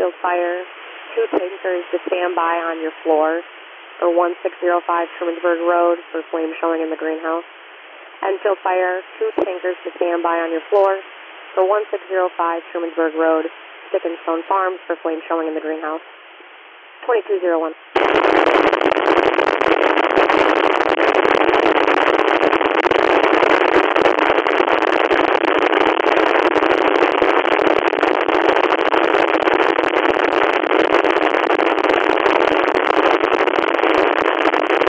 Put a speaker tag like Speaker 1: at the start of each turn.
Speaker 1: Enfield Fire, 2 tankers to stand by on your floor for 1605 Trumansburg Road for flame showing in the greenhouse. Enfield Fire, 2 tankers to stand by on your floor for 1605 Trumansburg Road, Stick and Stone Farms for flame showing in the greenhouse. 2201.